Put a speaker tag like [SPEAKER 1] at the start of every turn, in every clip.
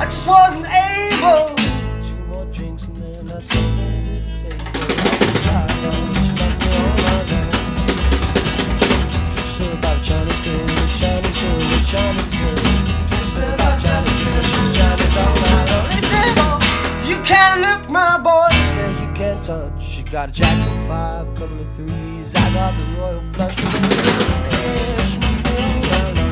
[SPEAKER 1] just wasn't able. Two more drinks and then I slipped under the table. She knocked me all night long. Drinks about Chinese girl, Chinese girl, Chinese girl. Drinks about Chinese girl, she's Chinese all night long. Let me tell you, you can't look, my boy. Say you can't touch. You got a jack of 5, a couple of 3s. I got the royal flush. Yeah, she knocked me all night long.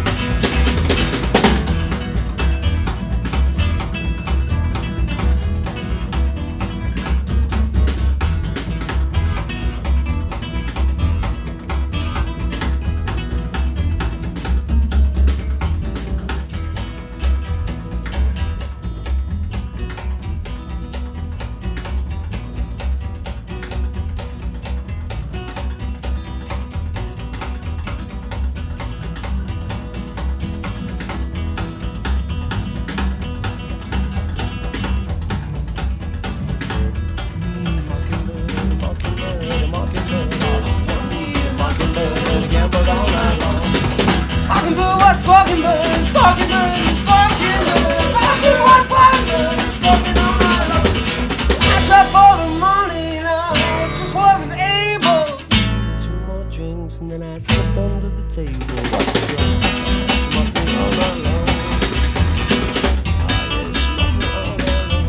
[SPEAKER 1] Squawking bird, squawking bird, squawking bird. Squawking bird, squawking bird, squawking all night long. I tried for the money, now I just wasn't able. 2 more drinks and then I slipped under the table. What was wrong? She knocked me all night long. Ah, yeah, she knocked me all night long.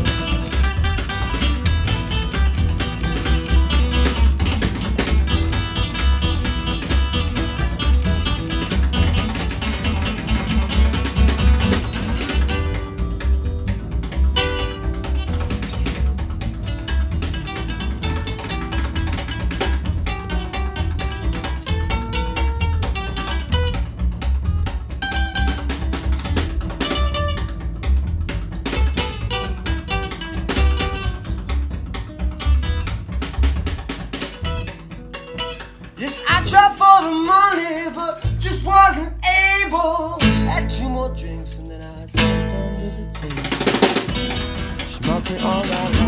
[SPEAKER 1] Yes, I tried for the money, but just wasn't able. Had 2 more drinks and then I slipped under the table. She knocked me all night long.